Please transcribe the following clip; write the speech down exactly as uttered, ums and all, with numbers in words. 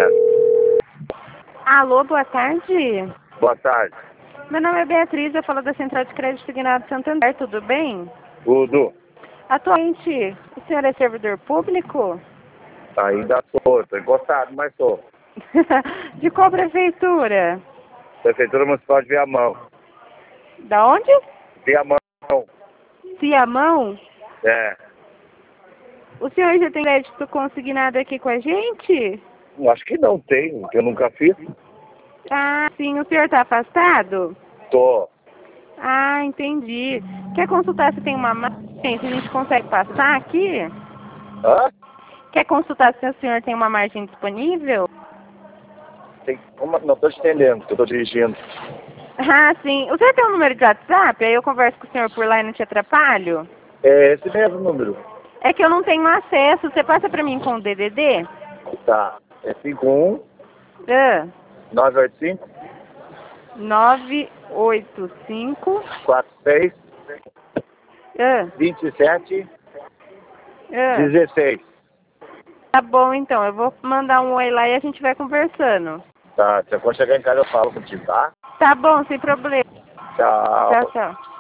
É. Alô, boa tarde. Boa tarde. Meu nome é Beatriz, eu falo da Central de Crédito Signado Santander, tudo bem? Tudo. Atualmente, o senhor é servidor público? Ainda sou, estou encostado, mas sou. De qual prefeitura? Prefeitura Municipal de Viamão. Da onde? Viamão. Ciamão? É. O senhor já tem crédito consignado aqui com a gente? Acho que não tem, que eu nunca fiz. Ah, sim, o senhor está afastado? Tô. Ah, entendi. Quer consultar se tem uma margem? A gente consegue passar aqui? Hã? Quer consultar se o senhor tem uma margem disponível? Tem... Como... Não estou te entendendo, que eu estou dirigindo. Ah, sim. O senhor tem um número de WhatsApp? Aí eu converso com o senhor por lá e não te atrapalho? É esse mesmo número. É que eu não tenho acesso. Você passa pra mim com o D D D? Tá. É cinco um Ah, nove oito cinco nove oito cinco. quatro seis Ah, dois sete ah. dezesseis. Tá bom, então. Eu vou mandar um oi lá e a gente vai conversando. Tá, se eu for chegar em casa eu falo contigo, tá? Tá bom, sem problema. Tchau. Tchau, tchau.